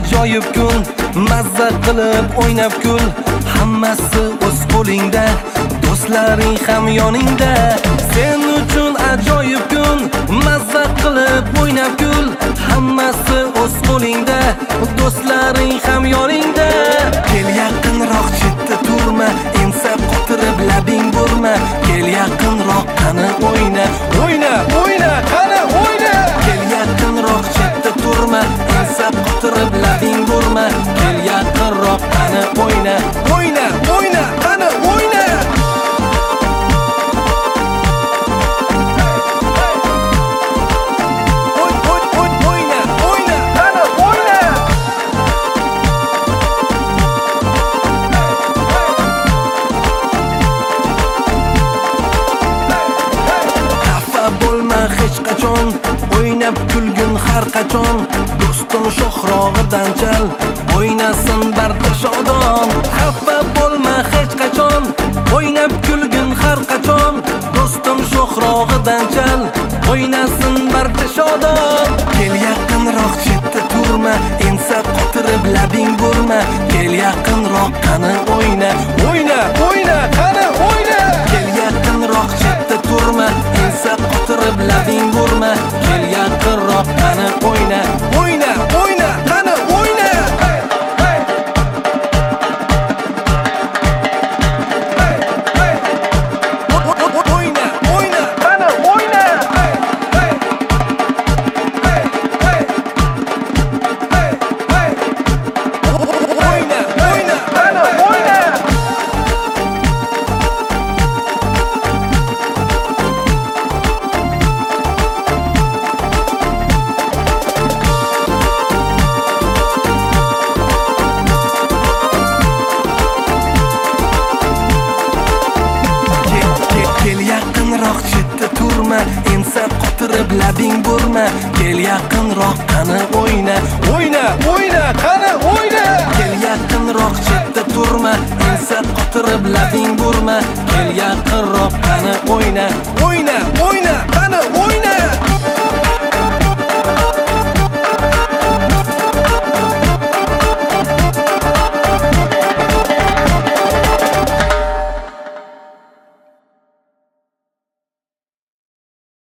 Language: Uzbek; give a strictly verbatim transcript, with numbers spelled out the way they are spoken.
ajoyib kun, mazza qilib o'ynab kul. Hammasi o'z qo'lingda, do'stlaring ham yoningda. Sen uchun ajoyib kun, mazza qilib o'ynab kul. Hammasi o'z qo'lingda, do'stlaring ham yoningda. Kel yaqinroq, chetda turma, ensa qotirib labing burma. Kel yaqinroq, qani o'yna, o'yna, o'yna, qani o'yna. Kel yaqinroq, chetda turma, ensa qotirib labing burma. Kel yaqinroq, qani o'yna, o'yna, o'yna, qani o'yna. O'ynab kulgin har qachon, do'stim sho'xrog'idan chal, o'ynasin barda shodon. Xafa bo'lma hech qachon, o'ynab kulgin har qachon, do'stim sho'xrog'idan chal, o'ynasin barda shodon. Kel yaqinroq, chetda turma, ensa qotirib labing burma. Kel yaqinroq, qani o'yna, o'yna, o'yna, qani o'yna. Kel yaqinroq, chetda turma, ensa qotirib labing burma. Kel yaqinroq, qani o'yna, o'yna, o'yna, qani o'yna. O'yna, o'yna, qani o'yna. O'yna, o'yna, qani o'yna. Kel yaqinroq, chetda turma, ensa qotirib labing burma. Kel yaqinroq, qani o'yna, o'yna, o'yna, qani o'yna. Kel yaqinroq, chetda turma, ensa qotirib labing burma. Kel yaqinroq, qani o'yna, o'yna, o'yna, qani o'yna.